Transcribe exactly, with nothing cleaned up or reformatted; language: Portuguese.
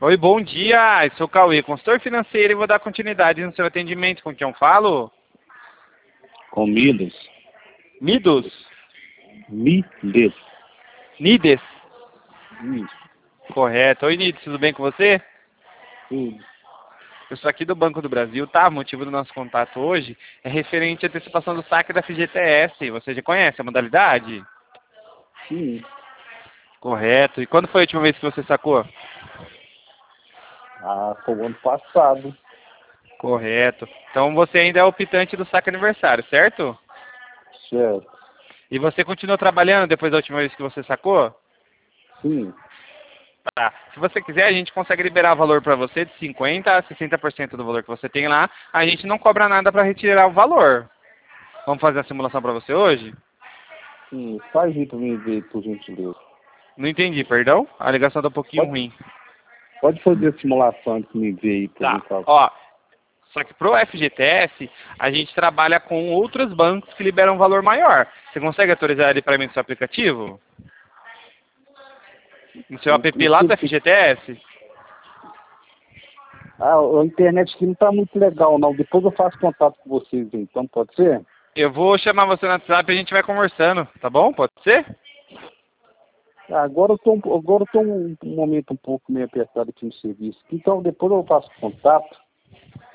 Oi, bom dia. Eu sou o Cauê, consultor financeiro, e vou dar continuidade no seu atendimento. Com quem eu falo? Com Midas. Midos? Midas. Nides? Isso. Correto. Oi, Nides, tudo bem com você? Tudo. Eu sou aqui do Banco do Brasil, tá? O motivo do nosso contato hoje é referente à antecipação do saque da F G T S. Você já conhece a modalidade? Sim. Correto. E quando foi a última vez que você sacou? Ah, foi o ano passado. Correto. Então você ainda é optante do saque aniversário, certo? Certo. E você continua trabalhando depois da última vez que você sacou? Sim. Tá. Se você quiser, a gente consegue liberar valor para você de cinquenta por cento a sessenta por cento do valor que você tem lá. A gente não cobra nada para retirar o valor. Vamos fazer a simulação para você hoje? Sim. Faz aí pra mim ver, por gentileza. Não entendi, perdão? A ligação tá um pouquinho Pode, ruim. pode fazer a simulação antes de me ver aí, por Tá. favor. Ó, só que pro F G T S, a gente trabalha com outros bancos que liberam um valor maior. Você consegue autorizar ele para mim no seu aplicativo? No seu O, app o lá que do que- F G T S? Ah, a internet aqui não tá muito legal, não. Depois eu faço contato com vocês, então, pode ser? Eu vou chamar você no WhatsApp e a gente vai conversando, tá bom? Pode ser? Ah, agora eu tô, um- agora eu tô um, um momento um pouco meio apertado aqui no serviço. Então, depois eu faço contato.